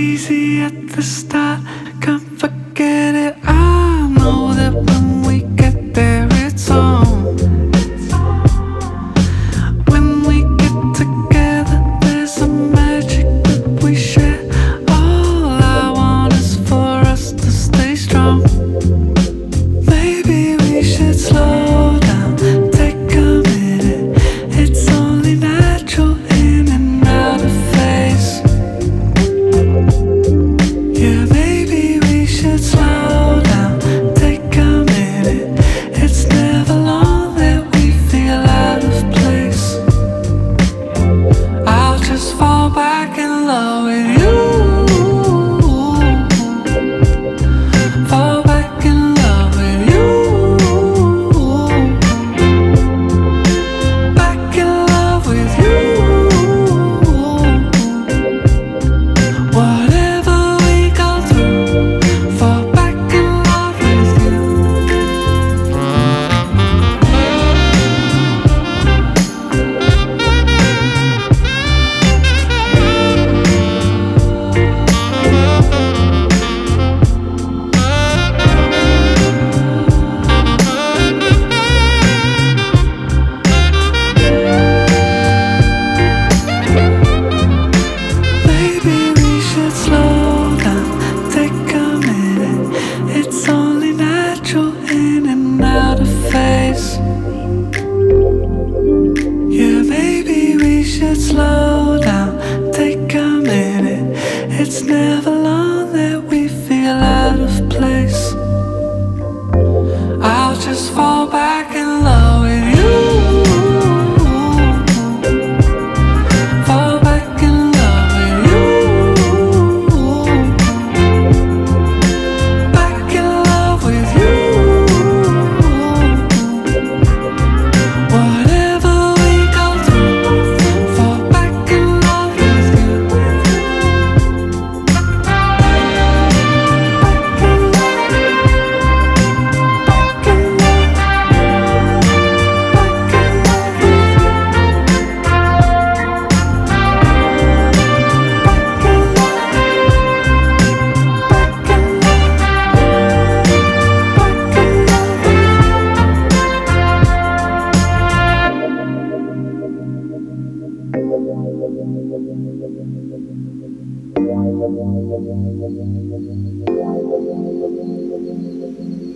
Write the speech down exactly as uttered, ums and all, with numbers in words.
easy at the start, can't forget it. I know that when we get there, it's on. When we get together, there's a magic that we share. All I want is for us to stay strong. Maybe we should slow down, take a minute. It's only natural in and out of phase. Yeah, maybe we should slow down, take a minute. It's never long that we feel out of place. I'll just fall back in love with you. Fall back in love with you. Back in love with you. Whatever we go through, fall back in love with you. Maybe we should slow down, take a minute. It's only natural in and out of phase. Yeah, maybe we should slow down, take a minute. It's never long that we feel out of place. I'll just fall back in love with you. Fall back in love with you. Back in love with you. Whatever we go through, fall back in love with you. Back in love. Back in love. Back in love with you. Back in love. Back in love. Back in love with you.